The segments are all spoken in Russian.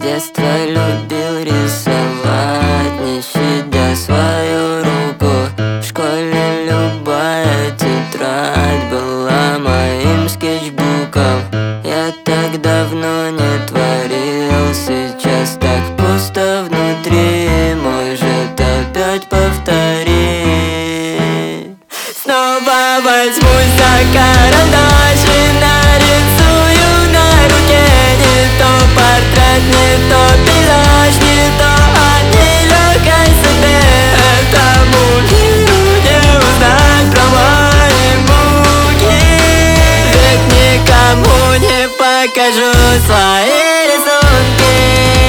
детства любил рисовать, не щадя свою руку. В школе любая тетрадь была моим скетчбуком. Я так давно не творил, сейчас так пусто внутри. Может опять повторить. Снова возьмусь за карандаш и нарисую на руке не то портрет, не то пейзаж, не то о нелегкой судьбе. Этому миру не узнать про мои муки, ведь никому не покажу свои рисунки.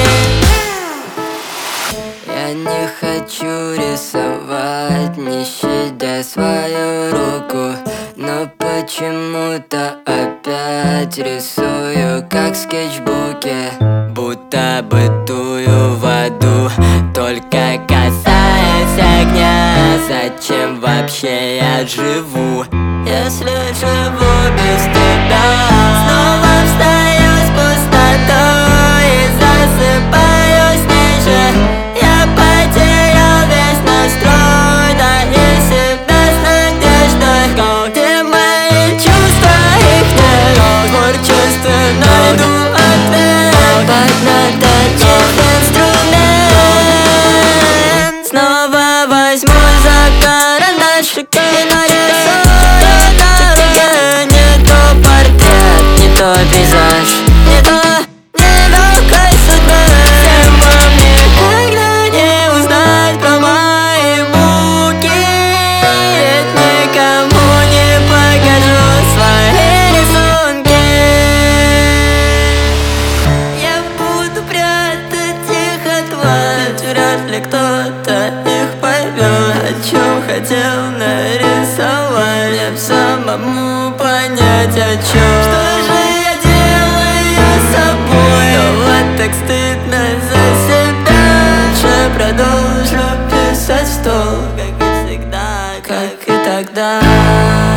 Я не хочу рисовать, не щадя свою руку, но почему-то опять рисую, как в скетчбуке. Будто бытую в аду, только касаясь огня. Зачем вообще я живу, если живу без тебя? Снова встаю с пустотой и засыпаю ниже. Я потерял весь настрой, да и себя с надеждой. Где мои чувства, их нет. Творчественно найду ответ. Поднаточив инструмент. Снова возьмусь за карандаш и нарисую на руке не то портрет, не то пейзаж, не то нелегкой судьбы. Всем вам никогда не узнать про мои муки, ведь никому не покажу свои рисунки. Я буду прятать их от вас, ведь вряд ли кто-то их поймет. О чем хотел нарисовать, мне самому понять, о чем. Что же я делаю с собой? Но вот так стыдно за себя. Лучше продолжу писать в стол, как и всегда, как и тогда.